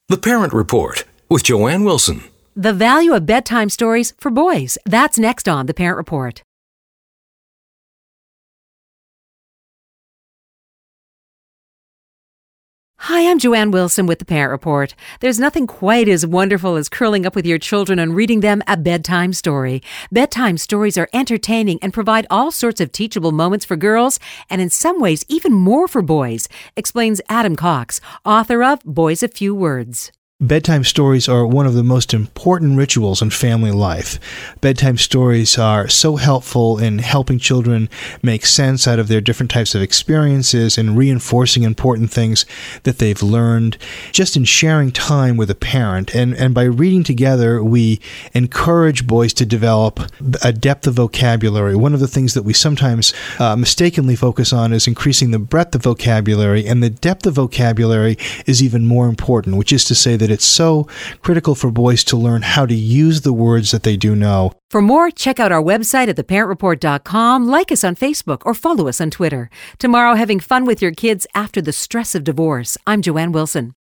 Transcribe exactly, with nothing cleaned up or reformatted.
The Parent Report with Joanne Wilson. The value of bedtime stories for boys. That's next on The Parent Report. Hi, I'm Joanne Wilson with The Parent Report. There's nothing quite as wonderful as curling up with your children and reading them a bedtime story. Bedtime stories are entertaining and provide all sorts of teachable moments for girls and in some ways even more for boys, explains Adam Cox, author of Boys a Few Words. Bedtime stories are one of the most important rituals in family life. Bedtime stories are so helpful in helping children make sense out of their different types of experiences and reinforcing important things that they've learned, just in sharing time with a parent. And, and by reading together, we encourage boys to develop a depth of vocabulary. One of the things that we sometimes uh, mistakenly focus on is increasing the breadth of vocabulary, and the depth of vocabulary is even more important, which is to say that it's so critical for boys to learn how to use the words that they do know. For more, check out our website at the parent report dot com, like us on Facebook, or follow us on Twitter. Tomorrow, having fun with your kids after the stress of divorce. I'm Joanne Wilson.